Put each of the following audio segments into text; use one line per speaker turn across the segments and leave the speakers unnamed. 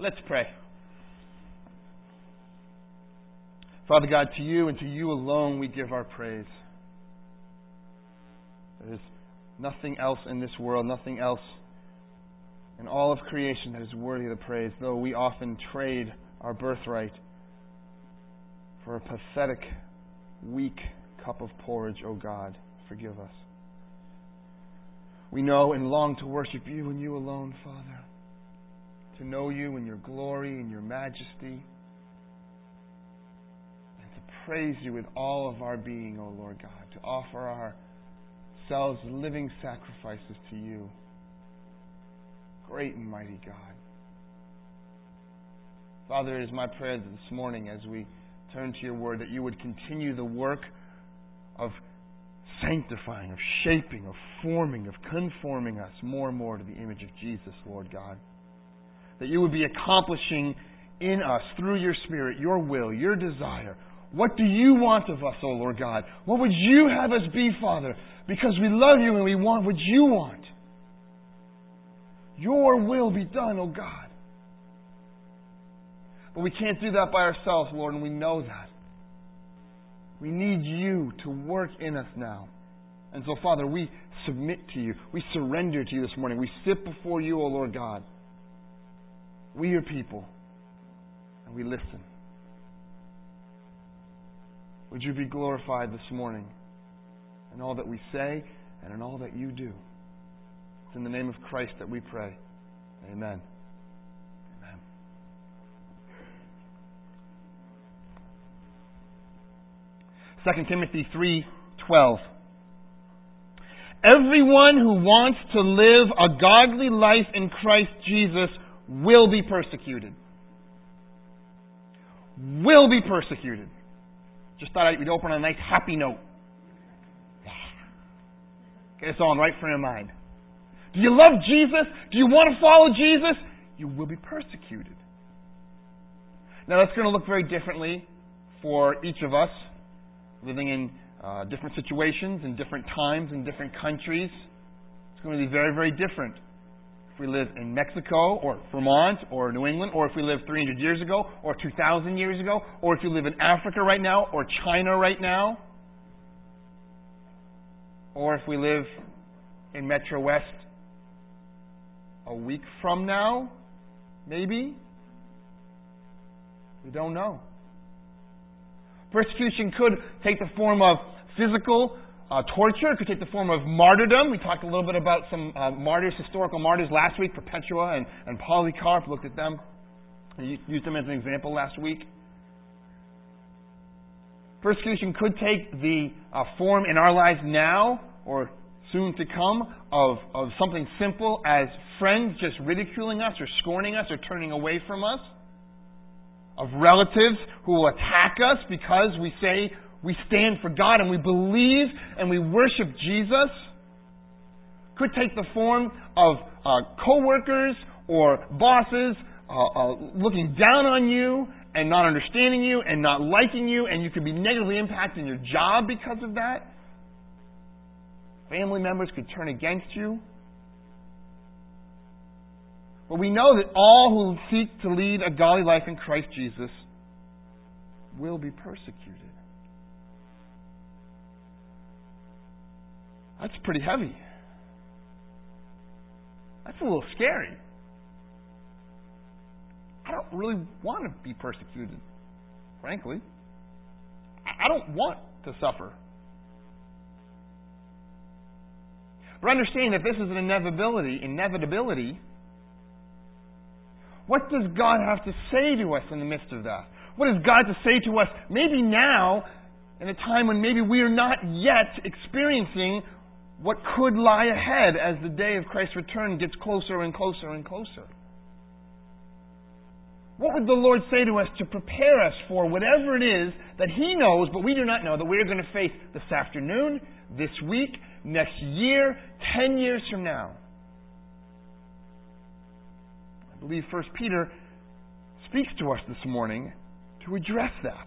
Let's pray. Father God, to you and to you alone we give our praise. There is nothing else in this world, nothing else in all of creation that is worthy of the praise, though we often trade our birthright for a pathetic, weak cup of porridge. O God, forgive us. We know and long to worship you and you alone, Father. To know you in your glory and your majesty. And to praise you with all of our being, O Lord God. To offer ourselves living sacrifices to you. Great and mighty God. Father, it is my prayer that this morning as we turn to your word that you would continue the work of sanctifying, of shaping, of forming, of conforming us more and more to the image of Jesus, Lord God. That you would be accomplishing in us, through your Spirit, your will, your desire. What do you want of us, O Lord God? What would you have us be, Father? Because we love you and we want what you want. Your will be done, O God. But we can't do that by ourselves, Lord, and we know that. We need you to work in us now. And so, Father, we submit to you. We surrender to you this morning. We sit before you, O Lord God. We, your people, and we listen. Would you be glorified this morning in all that we say and in all that you do? It's in the name of Christ that we pray. Amen. Amen. 2 Timothy 3:12. Everyone who wants to live a godly life in Christ Jesus will be persecuted. Will be persecuted. Just thought we'd open on a nice happy note. Get us all in the right frame of mind. Do you love Jesus? Do you want to follow Jesus? You will be persecuted. Now that's going to look very differently for each of us, living in different situations, in different times, in different countries. It's going to be very, very different. If we live in Mexico, or Vermont, or New England, or if we lived 300 years ago, or 2,000 years ago, or if you live in Africa right now, or China right now, or if we live in Metro West a week from now, maybe. We don't know. Persecution could take the form of physical torture. It could take the form of martyrdom. We talked a little bit about some martyrs, historical martyrs last week, Perpetua and Polycarp. Looked at them. I used them as an example last week. Persecution could take the form in our lives now, or soon to come, of something simple as friends just ridiculing us or scorning us or turning away from us. Of relatives who will attack us because we say we stand for God and we believe and we worship Jesus. Could take the form of co-workers or bosses looking down on you and not understanding you and not liking you, and you could be negatively impacted in your job because of that. Family members could turn against you. But we know that all who seek to lead a godly life in Christ Jesus will be persecuted. That's pretty heavy. That's a little scary. I don't really want to be persecuted, frankly. I don't want to suffer. But understand that this is an inevitability. What does God have to say to us in the midst of that? What has God to say to us maybe now, in a time when maybe we are not yet experiencing what could lie ahead as the day of Christ's return gets closer and closer and closer? What would the Lord say to us to prepare us for whatever it is that He knows, but we do not know, that we are going to face this afternoon, this week, next year, 10 years from now? I believe 1 Peter speaks to us this morning to address that.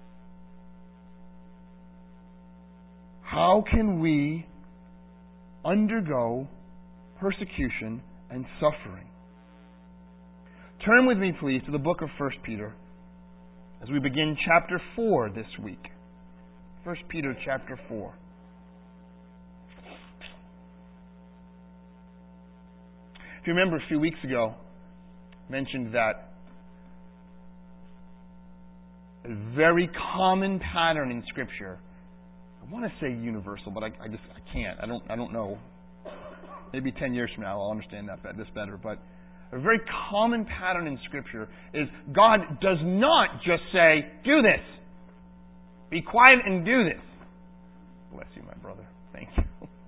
How can we undergo persecution and suffering? Turn with me, please, to the book of 1 Peter as we begin chapter 4 this week. 1 Peter chapter 4. If you remember a few weeks ago, I mentioned that a very common pattern in Scripture, I want to say universal, but I can't. I don't know. Maybe 10 years from now I'll understand this better, but a very common pattern in Scripture is God does not just say, do this. Be quiet and do this. Bless you, my brother. Thank you.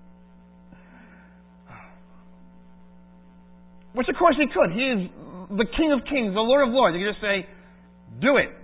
Which, of course, He could. He is the King of Kings, the Lord of Lords. He could just say, do it.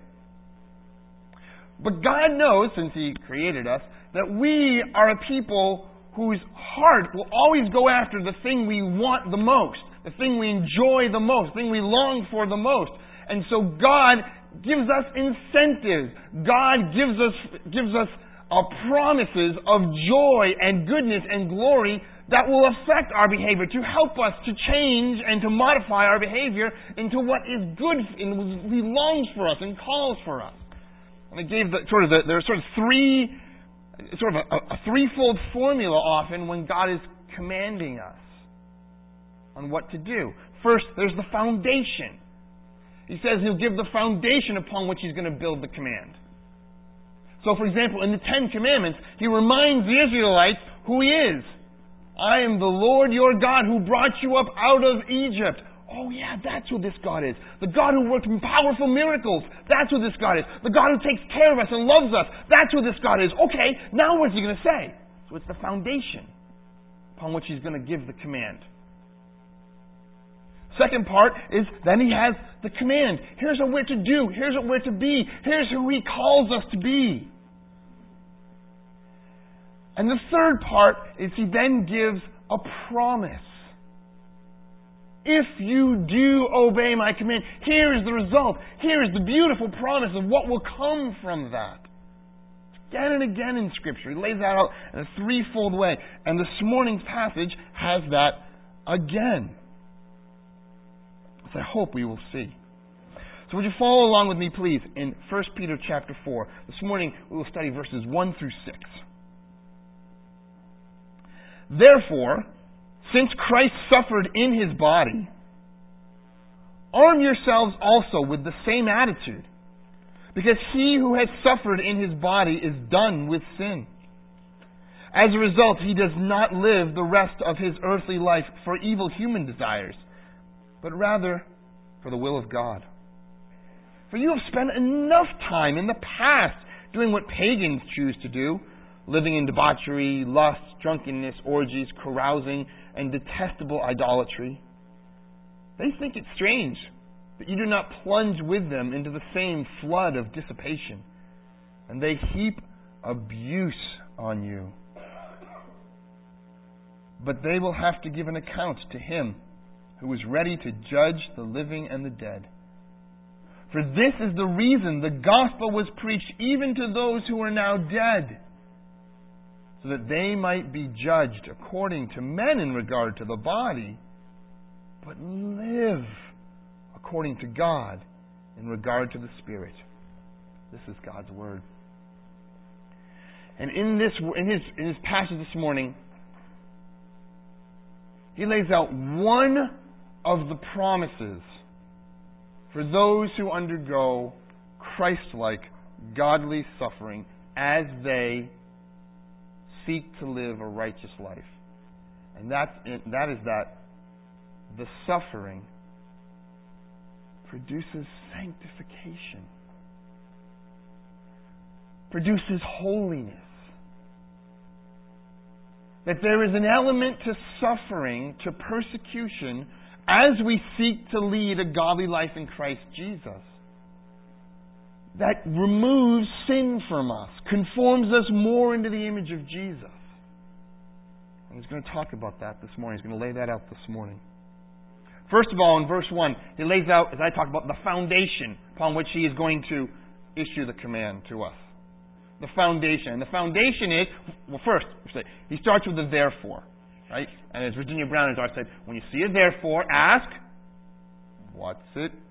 But God knows, since He created us, that we are a people whose heart will always go after the thing we want the most, the thing we enjoy the most, the thing we long for the most. And so God gives us incentives. God gives us promises of joy and goodness and glory that will affect our behavior, to help us to change and to modify our behavior into what is good and He longs for us and calls for us. And I gave there are a threefold formula often when God is commanding us on what to do. First, there's the foundation. He says He'll give the foundation upon which He's going to build the command. So, for example, in the Ten Commandments, He reminds the Israelites who He is. I am the Lord your God who brought you up out of Egypt. Oh yeah, that's who this God is. The God who worked powerful miracles. That's who this God is. The God who takes care of us and loves us. That's who this God is. Okay, now what's He going to say? So it's the foundation upon which He's going to give the command. Second part is then He has the command. Here's what we're to do. Here's what we're to be. Here's who He calls us to be. And the third part is He then gives a promise. If you do obey my command, here is the result. Here is the beautiful promise of what will come from that. Again and again in Scripture, He lays that out in a threefold way. And this morning's passage has that again. As I hope we will see. So would you follow along with me, please, in 1 Peter chapter 4. This morning we will study verses 1 through 6. Therefore, since Christ suffered in His body, arm yourselves also with the same attitude, because He who has suffered in His body is done with sin. As a result, He does not live the rest of His earthly life for evil human desires, but rather for the will of God. For you have spent enough time in the past doing what pagans choose to do, living in debauchery, lust, drunkenness, orgies, carousing, and detestable idolatry. They think it strange that you do not plunge with them into the same flood of dissipation, and they heap abuse on you. But they will have to give an account to Him who is ready to judge the living and the dead. For this is the reason the gospel was preached even to those who are now dead, so that they might be judged according to men in regard to the body, but live according to God in regard to the Spirit. This is God's Word. And in his passage this morning, he lays out one of the promises for those who undergo Christ-like, godly suffering as they seek to live a righteous life. And that is that the suffering produces sanctification, produces holiness. That there is an element to suffering, to persecution, as we seek to lead a godly life in Christ Jesus, that removes sin from us, conforms us more into the image of Jesus. And he's going to talk about that this morning. He's going to lay that out this morning. First of all, in verse 1, he lays out, as I talk about, the foundation upon which he is going to issue the command to us. The foundation. And the foundation is, well, first, he starts with the therefore. Right? And as Virginia Brown has always said, when you see a therefore, ask, what's it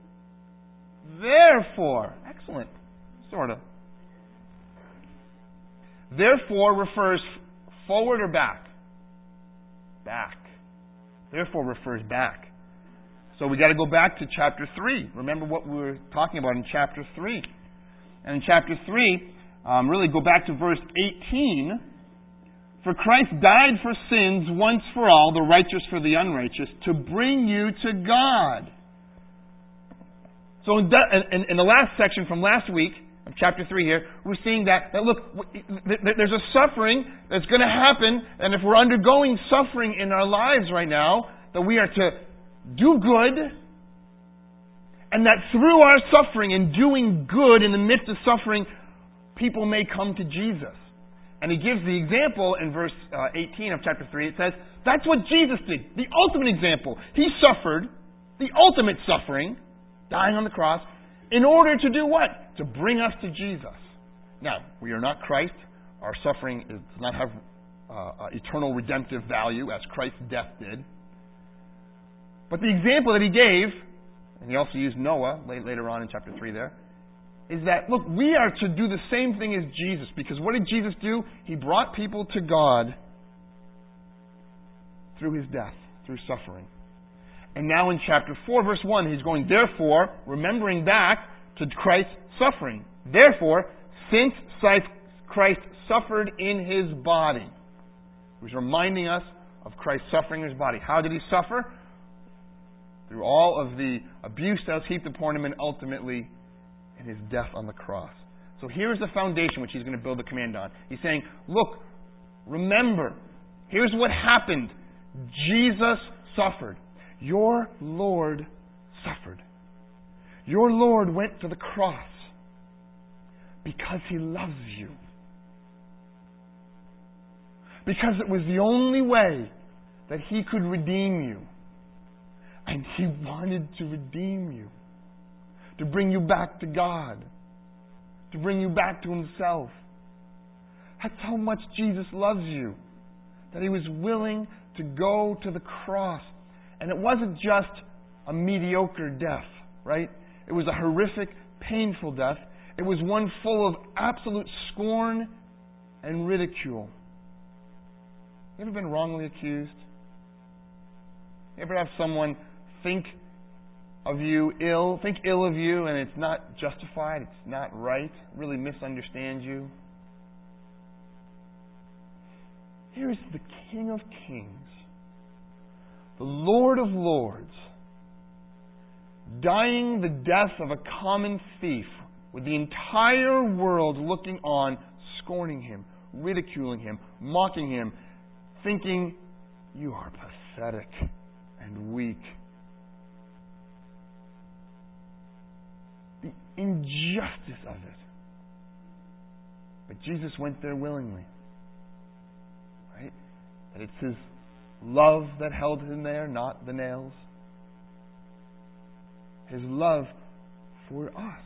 Therefore. Excellent. Sort of. Therefore refers forward or back? Back. Therefore refers back. So we got to go back to chapter 3. Remember what we were talking about in chapter 3. And in chapter 3, really go back to verse 18. For Christ died for sins once for all, the righteous for the unrighteous, to bring you to God. So in the last section from last week, of chapter 3 here, we're seeing that look, there's a suffering that's going to happen, and if we're undergoing suffering in our lives right now, that we are to do good, and that through our suffering and doing good in the midst of suffering, people may come to Jesus. And he gives the example in verse 18 of chapter 3. It says, that's what Jesus did. The ultimate example. He suffered the ultimate suffering, dying on the cross, in order to do what? To bring us to Jesus. Now, we are not Christ. Our suffering does not have eternal redemptive value as Christ's death did. But the example that he gave, and he also used Noah later on in chapter 3 there, is that, look, we are to do the same thing as Jesus. Because what did Jesus do? He brought people to God through his death, through suffering. And now in chapter 4, verse 1, he's going, therefore, remembering back to Christ's suffering. Therefore, since Christ suffered in his body. He's reminding us of Christ's suffering in his body. How did he suffer? Through all of the abuse that was heaped upon him and ultimately in his death on the cross. So here's the foundation which he's going to build the command on. He's saying, look, remember, here's what happened. Jesus suffered. Your Lord suffered. Your Lord went to the cross because he loves you. Because it was the only way that he could redeem you. And he wanted to redeem you. To bring you back to God. To bring you back to himself. That's how much Jesus loves you. That he was willing to go to the cross. And it wasn't just a mediocre death, right? It was a horrific, painful death. It was one full of absolute scorn and ridicule. You ever been wrongly accused? You ever have someone think ill of you, and it's not justified, it's not right, really misunderstand you? Here's the King of Kings, the Lord of Lords, dying the death of a common thief, with the entire world looking on, scorning him, ridiculing him, mocking him, thinking, you are pathetic and weak. The injustice of it. But Jesus went there willingly. Right? That it's his love that held him there, not the nails. His love for us.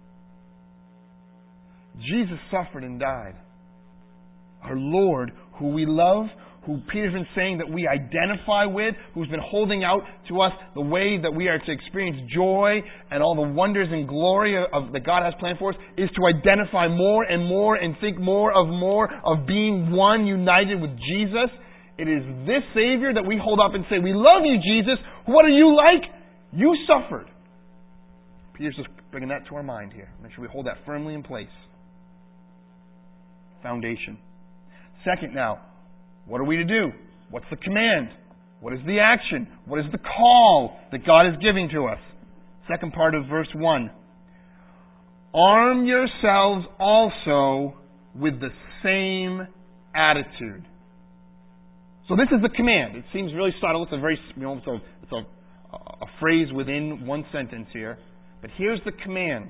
Jesus suffered and died. Our Lord, who we love, who Peter's been saying that we identify with, who's been holding out to us the way that we are to experience joy and all the wonders and glory that God has planned for us, is to identify more and more and think more of being one, united with Jesus. It is this Savior that we hold up and say, we love you, Jesus. What are you like? You suffered. Peter's just bringing that to our mind here. Make sure we hold that firmly in place. Foundation. Second now, what are we to do? What's the command? What is the action? What is the call that God is giving to us? Second part of verse 1. Arm yourselves also with the same attitude. So this is the command. It seems really subtle. It's a very, it's a phrase within one sentence here. But here's the command.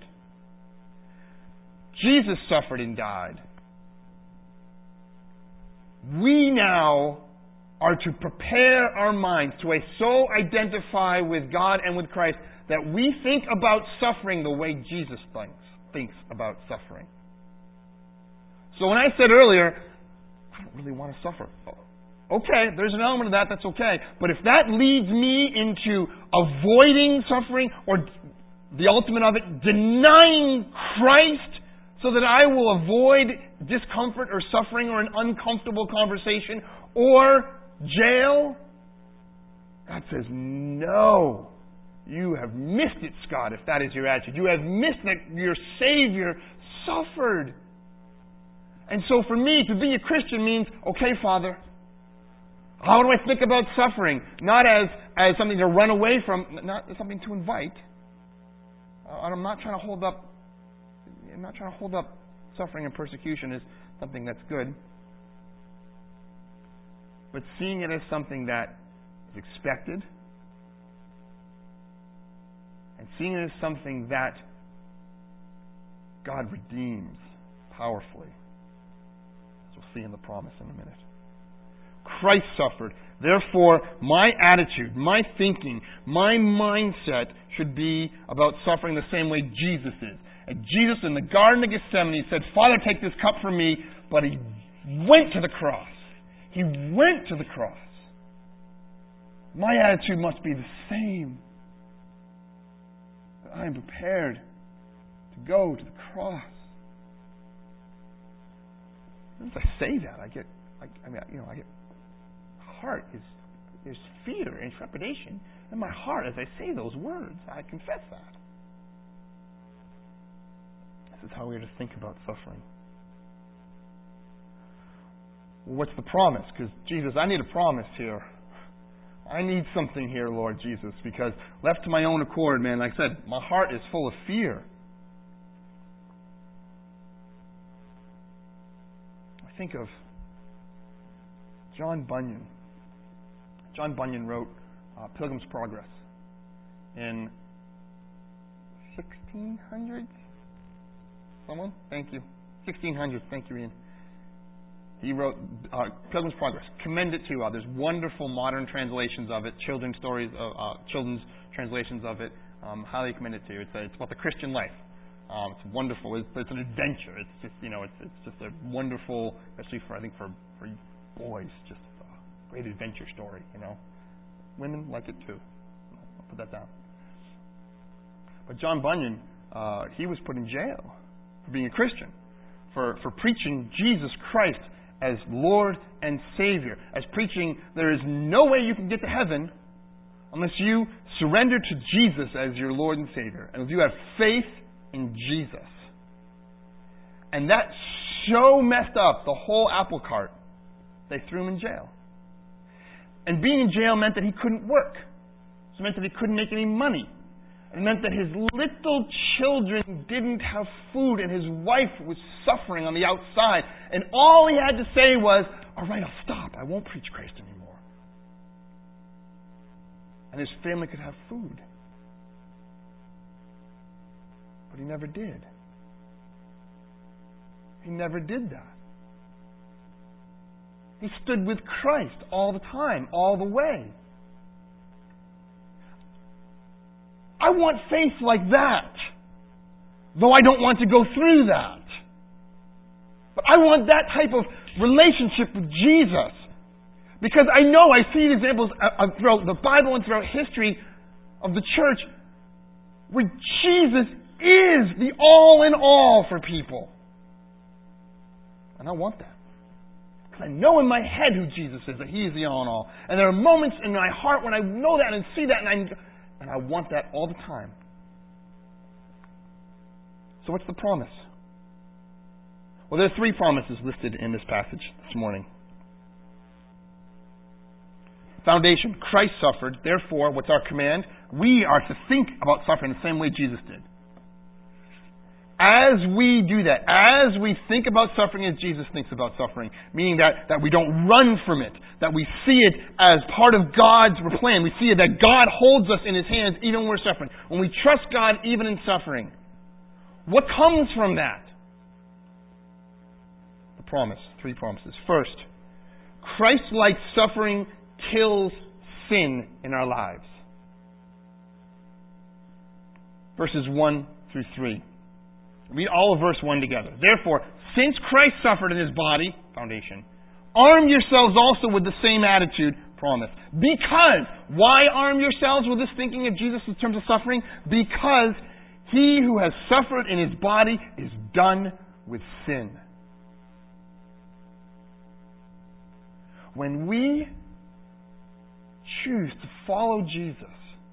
Jesus suffered and died. We now are to prepare our minds to so identify with God and with Christ that we think about suffering the way Jesus thinks about suffering. So when I said earlier, I don't really want to suffer. Okay, there's an element of that, that's okay. But if that leads me into avoiding suffering or the ultimate of it, denying Christ so that I will avoid discomfort or suffering or an uncomfortable conversation or jail? God says, no. You have missed it, Scott, if that is your attitude. You have missed that your Savior suffered. And so for me, to be a Christian means, okay, Father, how do I think about suffering? Not as something to run away from, not as something to invite. I'm not trying to hold up suffering and persecution as something that's good. But seeing it as something that is expected, and seeing it as something that God redeems powerfully, as we'll see in the promise in a minute. Christ suffered. Therefore, my attitude, my thinking, my mindset should be about suffering the same way Jesus is. And Jesus in the Garden of Gethsemane said, Father, take this cup from me, but He went to the cross. He went to the cross. My attitude must be the same. I am prepared to go to the cross. As I say that, I get heart is there's fear and trepidation in my heart as I say those words. I confess that. This is how we are to think about suffering. Well, what's the promise? Because Jesus, I need a promise here. I need something here, Lord Jesus, because left to my own accord, man, like I said, my heart is full of fear. I think of John Bunyan. John Bunyan wrote Pilgrim's Progress in 1600s. Someone? Thank you. 1600s. Thank you, Ian. He wrote Pilgrim's Progress. Commend it to there's wonderful modern translations of it, children's stories, children's translations of it. Highly commend it to you. It's about the Christian life. It's wonderful. It's an adventure. It's just it's just a wonderful, especially for boys, just a great adventure story. Women like it too. I'll put that down. But John Bunyan, he was put in jail for being a Christian, for preaching Jesus Christ as Lord and Savior, as preaching there is no way you can get to heaven unless you surrender to Jesus as your Lord and Savior, and if you have faith in Jesus. And that so messed up the whole apple cart, they threw him in jail. And being in jail meant that he couldn't work. It meant that he couldn't make any money. It meant that his little children didn't have food and his wife was suffering on the outside. And all he had to say was, all right, I'll stop. I won't preach Christ anymore. And his family could have food. But he never did. He never did that. He stood with Christ all the time, all the way. I want faith like that, though I don't want to go through that. But I want that type of relationship with Jesus, because I know I see examples throughout the Bible and throughout history of the church where Jesus is the all in all for people. And I want that. Because I know in my head who Jesus is, that He is the all in all. And there are moments in my heart when I know that and see that and I want that all the time. So what's the promise? Well, there are three promises listed in this passage this morning. Foundation, Christ suffered. Therefore, what's our command? We are to think about suffering the same way Jesus did. As we do that, as we think about suffering as Jesus thinks about suffering, meaning that we don't run from it, that we see it as part of God's plan, we see it that God holds us in His hands even when we're suffering. When we trust God even in suffering, what comes from that? The promise, three promises. First, Christ-like suffering kills sin in our lives. Verses 1 through 3. Read all of verse 1 together. Therefore, since Christ suffered in His body, foundation, arm yourselves also with the same attitude, promise. Because, why arm yourselves with this thinking of Jesus in terms of suffering? Because He who has suffered in his body is done with sin. When we choose to follow Jesus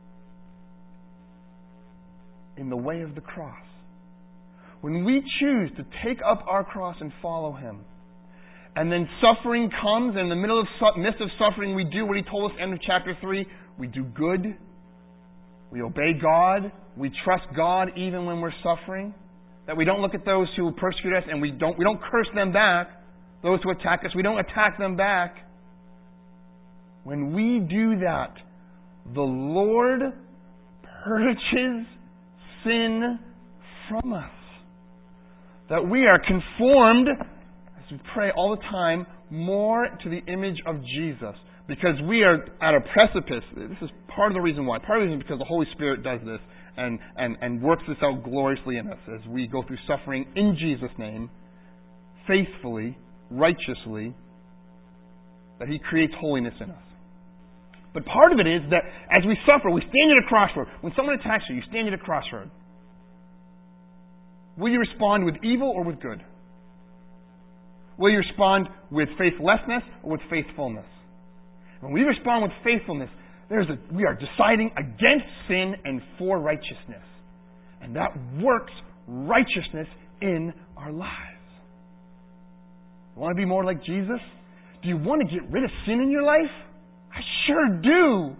in the way of the cross, when we choose to take up our cross and follow Him, and then suffering comes, and in the midst of suffering we do what He told us at the end of chapter 3, we do good, we obey God, we trust God even when we're suffering, that we don't look at those who persecute us and we don't curse them back, those who attack us, we don't attack them back. When we do that, the Lord purges sin from us. That we are conformed, as we pray all the time, more to the image of Jesus. Because we are at a precipice. This is part of the reason why. Part of the reason is because the Holy Spirit does this and works this out gloriously in us as we go through suffering in Jesus' name, faithfully, righteously, that He creates holiness in us. But part of it is that as we suffer, we stand at a crossroad. When someone attacks you, you stand at a crossroad. Will you respond with evil or with good? Will you respond with faithlessness or with faithfulness? When we respond with faithfulness, we are deciding against sin and for righteousness. And that works righteousness in our lives. You want to be more like Jesus? Do you want to get rid of sin in your life? I sure do.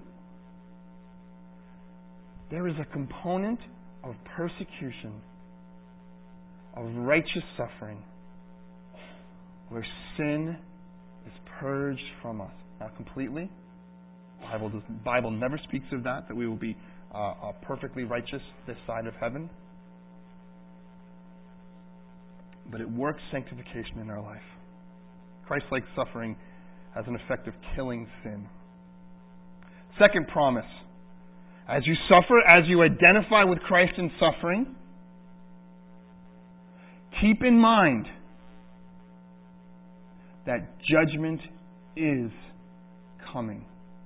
There is a component of persecution, of righteous suffering, where sin is purged from us. Not completely. The Bible never speaks of that we will be perfectly righteous this side of heaven. But it works sanctification in our life. Christ-like suffering has an effect of killing sin. Second promise. As you suffer, as you identify with Christ in suffering, keep in mind that judgment is coming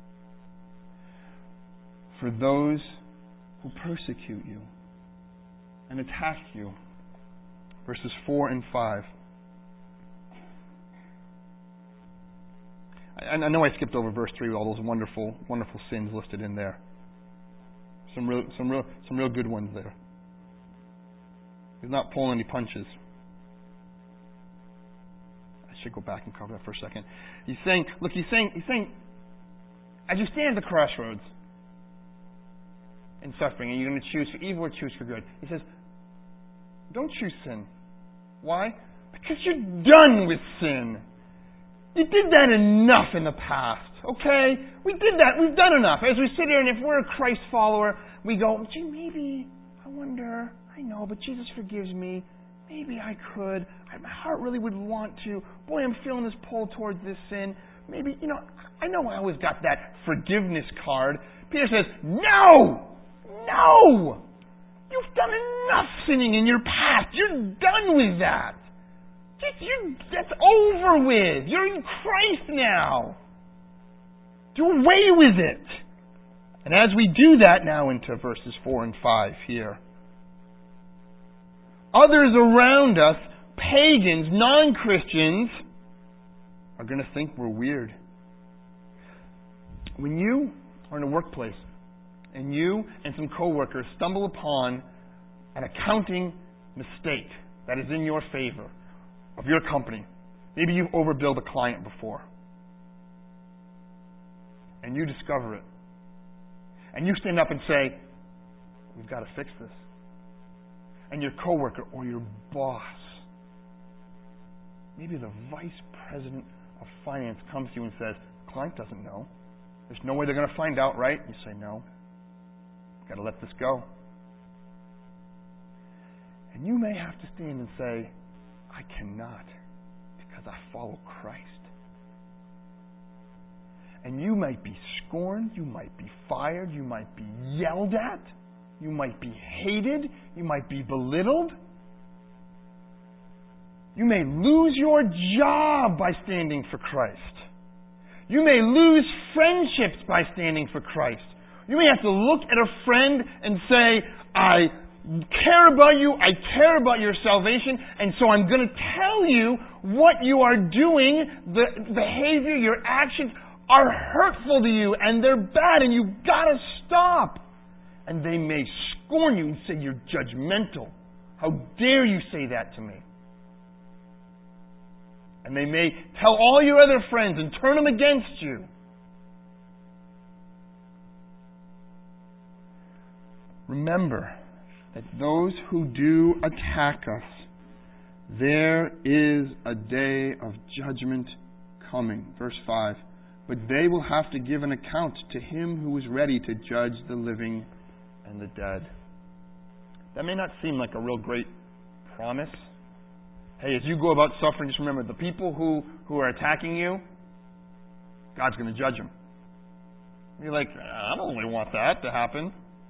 for those who persecute you and attack you. Verses 4 and 5. I know I skipped over verse 3 with all those wonderful, wonderful sins listed in there. Some real good ones there. He's not pulling any punches. I should go back and cover that for a second. He's saying, as you stand at the crossroads in suffering, and you're going to choose for evil or choose for good, he says, don't choose sin. Why? Because you're done with sin. You did that enough in the past, okay? We did that. We've done enough. As we sit here, and if we're a Christ follower, we go, gee, maybe, I wonder, I know, but Jesus forgives me. Maybe I could. My heart really would want to. Boy, I'm feeling this pull towards this sin. Maybe, I know I always got that forgiveness card. Peter says, no! No! You've done enough sinning in your past. You're done with that. That's over with. You're in Christ now. Do away with it. And as we do that now into verses 4 and 5 here, others around us, pagans, non-Christians, are going to think we're weird. When you are in a workplace and you and some coworkers stumble upon an accounting mistake that is in your favor, of your company. Maybe you've overbilled a client before. And you discover it. And you stand up and say, we've got to fix this. And your coworker or your boss, maybe the vice president of finance, comes to you and says, the client doesn't know. There's no way they're going to find out, right? You say, no. We've got to let this go. And you may have to stand and say, I cannot, because I follow Christ. And you might be scorned, you might be fired, you might be yelled at, you might be hated, you might be belittled. You may lose your job by standing for Christ. You may lose friendships by standing for Christ. You may have to look at a friend and say, care about you. I care about your salvation. And so I'm going to tell you what you are doing, the behavior, your actions are hurtful to you and they're bad and you've got to stop. And they may scorn you and say you're judgmental. How dare you say that to me? And they may tell all your other friends and turn them against you. Remember that those who do attack us, there is a day of judgment coming. Verse 5. But they will have to give an account to him who is ready to judge the living and the dead. That may not seem like a real great promise. Hey, as you go about suffering, just remember, the people who are attacking you, God's going to judge them. You're like, I don't really want that to happen.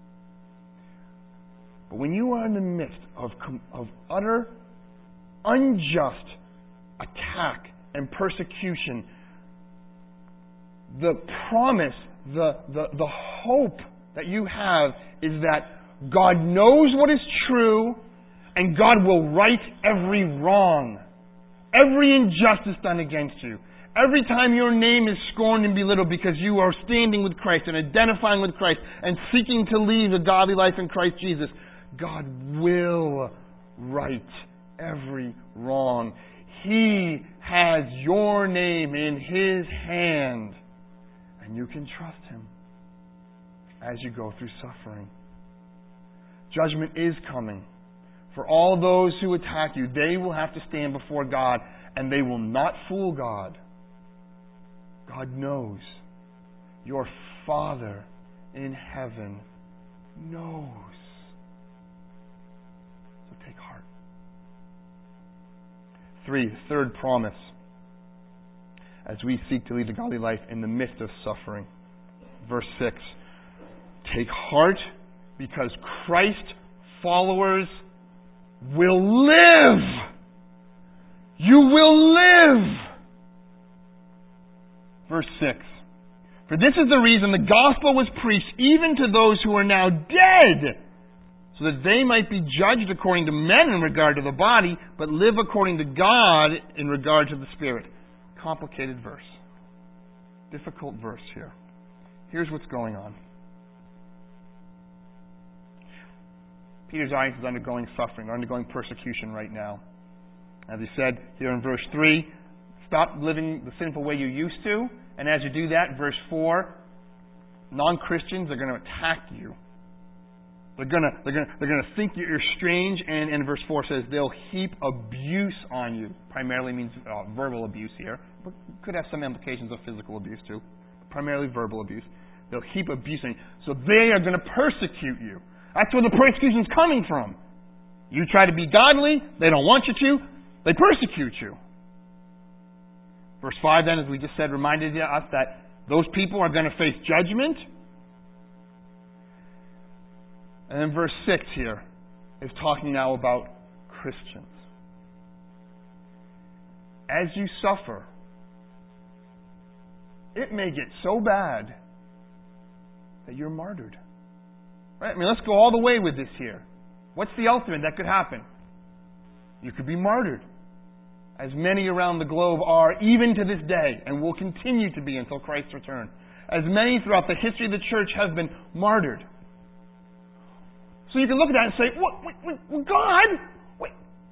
But when you are in the midst of utter, unjust attack and persecution, the promise, the hope that you have is that God knows what is true and God will right every wrong, every injustice done against you. Every time your name is scorned and belittled because you are standing with Christ and identifying with Christ and seeking to lead a godly life in Christ Jesus, God will right every wrong. He has your name in His hand, and you can trust Him as you go through suffering. Judgment is coming. For all those who attack you, they will have to stand before God, and they will not fool God. God knows. Your Father in heaven knows. So take heart. Third promise, as we seek to lead a godly life in the midst of suffering. Verse 6. Take heart, because Christ followers will live. You will live. Verse 6. For this is the reason the gospel was preached even to those who are now dead, so that they might be judged according to men in regard to the body, but live according to God in regard to the Spirit. Complicated verse. Difficult verse here. Here's what's going on. Peter's audience is undergoing suffering. They're undergoing persecution right now. As he said here in verse 3, stop living the sinful way you used to. And as you do that, verse 4, non-Christians are going to attack you. They're going to think you're strange. And verse 4 says they'll heap abuse on you. Primarily means verbal abuse here. But could have some implications of physical abuse too. Primarily verbal abuse. They'll heap abuse on you. So they are going to persecute you. That's where the persecution is coming from. You try to be godly, they don't want you to, they persecute you. Verse 5 then, as we just said, reminded us that those people are going to face judgment. And then verse 6 here is talking now about Christians. As you suffer, it may get so bad that you're martyred. Right? I mean, let's go all the way with this here. What's the ultimate that could happen? You could be martyred. As many around the globe are, even to this day, and will continue to be until Christ's return. As many throughout the history of the church have been martyred. So you can look at that and say, what, God? Wait.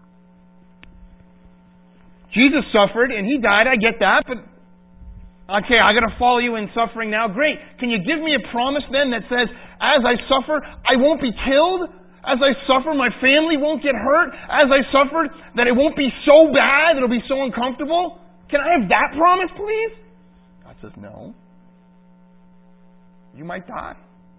Jesus suffered and He died, I get that, but okay, I got to follow you in suffering now. Great. Can you give me a promise then that says, as I suffer, I won't be killed? As I suffer, my family won't get hurt? As I suffer, that it won't be so bad, that it'll be so uncomfortable? Can I have that promise, please? God says, no. You might die.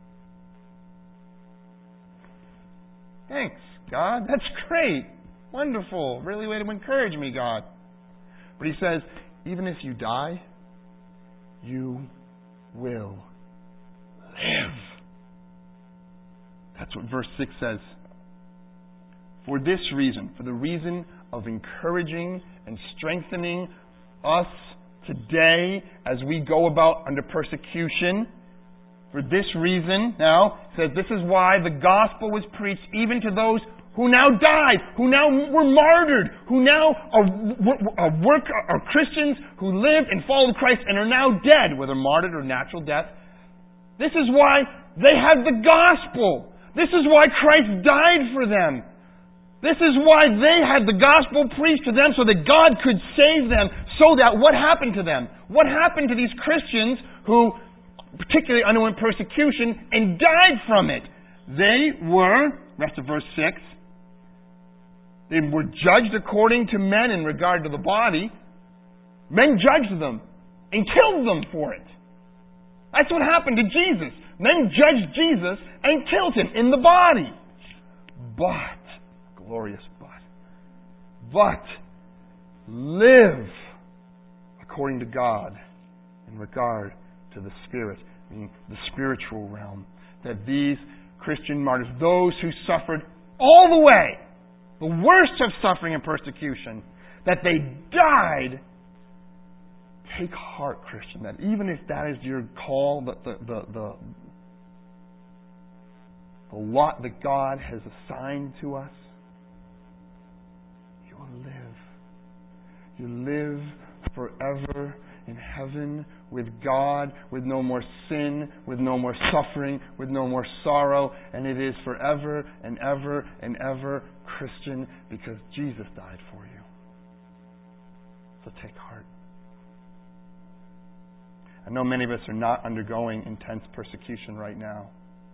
Thanks, God. That's great. Wonderful. Really way to encourage me, God. But He says, even if you die, you will live. That's what verse 6 says. For this reason, for the reason of encouraging and strengthening us today as we go about under persecution, For this reason, now, it says, this is why the gospel was preached even to those who now died, who now were martyred, who now are Christians who live and followed Christ and are now dead, whether martyred or natural death. This is why they have the gospel. This is why Christ died for them. This is why they had the gospel preached to them so that God could save them. So that what happened to them? What happened to these Christians who particularly underwent persecution and died from it? They were, rest of verse 6, they were judged according to men in regard to the body. Men judged them and killed them for it. That's what happened to Jesus. Men judged Jesus and killed him in the body. But, glorious but, live according to God in regard to the Spirit, meaning the spiritual realm. That these Christian martyrs, those who suffered all the way, the worst of suffering and persecution, that they died. Take heart, Christian, that even if that is your call, the lot that God has assigned to us, you will live. You live forever in heaven with God, with no more sin, with no more suffering, with no more sorrow, and it is forever and ever and ever, Christian, because Jesus died for you. So take heart. I know many of us are not undergoing intense persecution right now.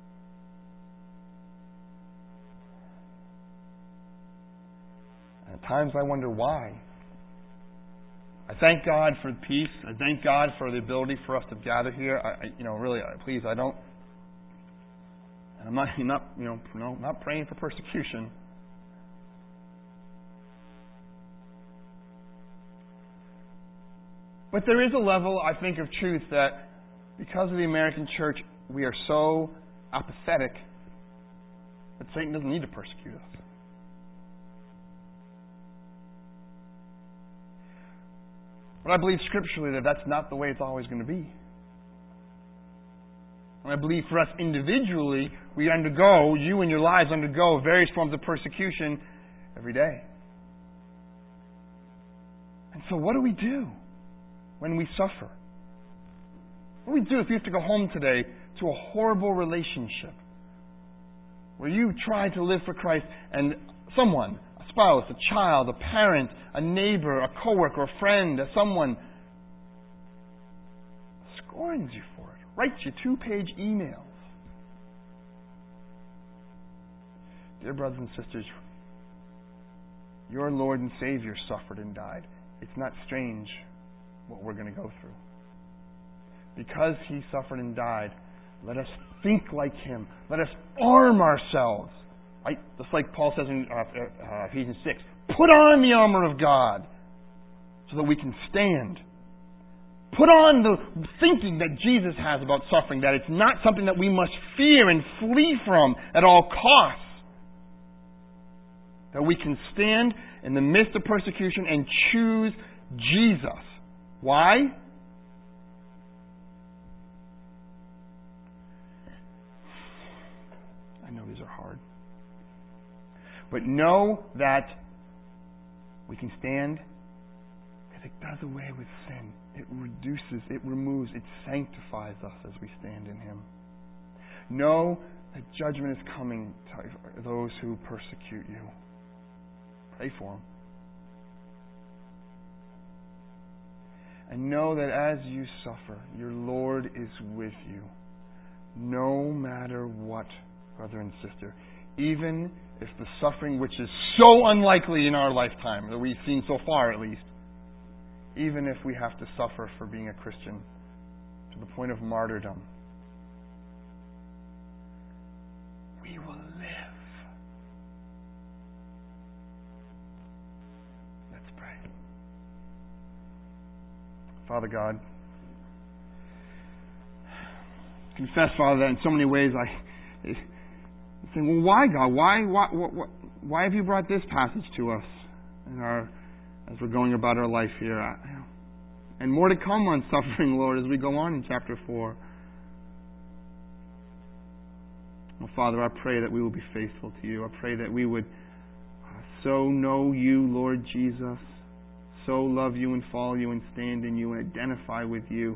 And at times I wonder why. I thank God for peace. I thank God for the ability for us to gather here. Please, I don't. I'm not praying for persecution. But there is a level, I think, of truth that because of the American church, we are so apathetic that Satan doesn't need to persecute us. But I believe scripturally that that's not the way it's always going to be. And I believe for us individually, you and your lives undergo various forms of persecution every day. And so what do we do when we suffer? What do we do if you have to go home today to a horrible relationship where you try to live for Christ and someone, a spouse, a child, a parent, a neighbor, a coworker, a friend, someone scorns you for it, writes you 2-page emails? Dear brothers and sisters, your Lord and Savior suffered and died. It's not strange what we're going to go through. Because He suffered and died, let us think like Him. Let us arm ourselves. Right? Just like Paul says in Ephesians 6, put on the armor of God so that we can stand. Put on the thinking that Jesus has about suffering, that it's not something that we must fear and flee from at all costs. That we can stand in the midst of persecution and choose Jesus. Why? I know these are hard. But know that we can stand because it does away with sin. It reduces, it removes, it sanctifies us as we stand in Him. Know that judgment is coming to those who persecute you. Pray for them. And know that as you suffer, your Lord is with you. No matter what, brother and sister. Even if the suffering, which is so unlikely in our lifetime, that we've seen so far at least, even if we have to suffer for being a Christian to the point of martyrdom, we will live. Let's pray. Father God, confess, Father, that in so many ways I say, well, why, God? Why have you brought this passage to us as we're going about our life here? And more to come on suffering, Lord, as we go on in chapter 4. Well, Father, I pray that we will be faithful to you. I pray that we would so know you, Lord Jesus, so love you and follow you and stand in you and identify with you,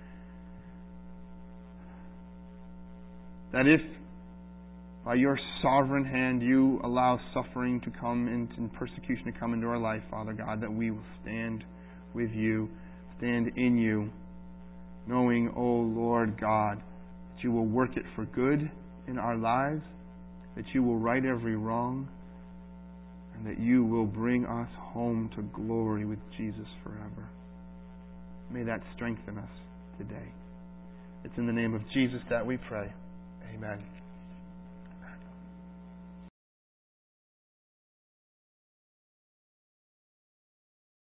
that if by your sovereign hand you allow suffering to come and persecution to come into our life, Father God, that we will stand with you, stand in you, knowing, O Lord God, that you will work it for good in our lives, that you will right every wrong, and that you will bring us home to glory with Jesus forever. May that strengthen us today. It's in the name of Jesus that we pray. Amen.